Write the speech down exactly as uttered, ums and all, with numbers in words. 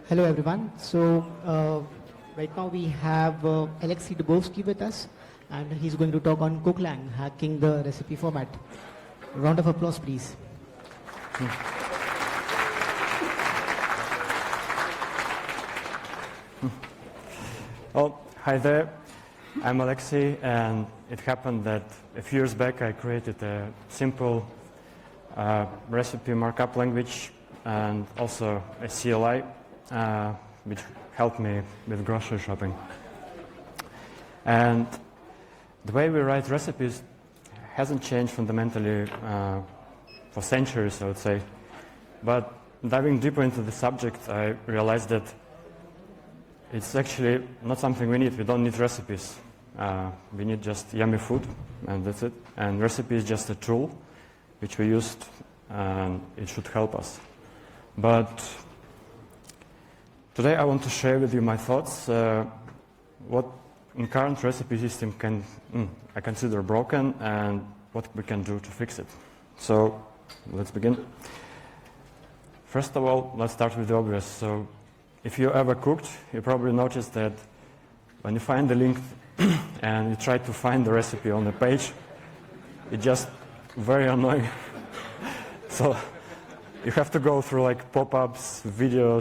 Hello everyone. So uh, right now we have uh, Alexei Dubovsky with us, and he's going to talk on Cooklang, hacking the recipe format. Round of applause, please. Well, hi there. I'm Alexei, and it happened that a few years back I created a simple uh, recipe markup language and also a C L I, uh, which helped me with grocery shopping. And the way we write recipes hasn't changed fundamentally uh, for centuries, I would say. But diving deeper into the subject, I realized that it's actually not something we need. We don't need recipes. Uh, we need just yummy food, and that's it. And recipe is just a tool which we used, and it should help us. But today I want to share with you my thoughts, uh, what in current recipe system can mm, I consider broken, and what we can do to fix it. So let's begin. First of all, let's start with the obvious. So if you ever cooked, you probably noticed that when you find the link and you try to find the recipe on the page, it's just very annoying. So you have to go through like pop-ups, videos,